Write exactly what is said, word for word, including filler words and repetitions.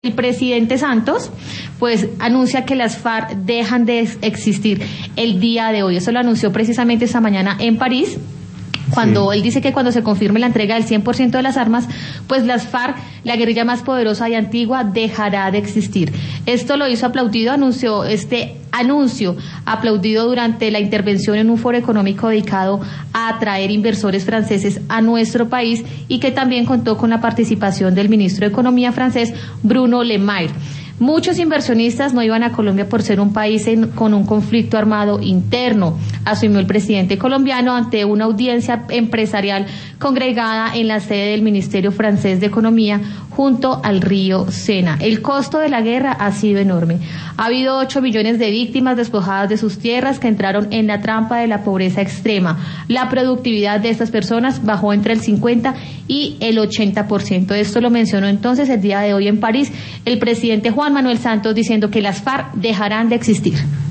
El presidente Santos, pues, anuncia que las FARC dejan de existir el día de hoy. Eso lo anunció precisamente esta mañana en París, cuando sí. Él dice que cuando se confirme la entrega del cien por ciento de las armas, pues las FARC, la guerrilla más poderosa y antigua, dejará de existir. Esto lo hizo aplaudido, anunció este anuncio, aplaudido durante la intervención en un foro económico dedicado a atraer inversores franceses a nuestro país y que también contó con la participación del ministro de Economía francés, Bruno Le Maire. Muchos inversionistas no iban a Colombia por ser un país en, con un conflicto armado interno, asumió el presidente colombiano ante una audiencia empresarial congregada en la sede del Ministerio Francés de Economía junto al río Sena. El costo de la guerra ha sido enorme. Ha habido ocho millones de víctimas despojadas de sus tierras que entraron en la trampa de la pobreza extrema. La productividad de estas personas bajó entre el cincuenta y el ochenta por ciento. Esto lo mencionó entonces el día de hoy en París el presidente Juan Manuel Santos, diciendo que las FARC dejarán de existir.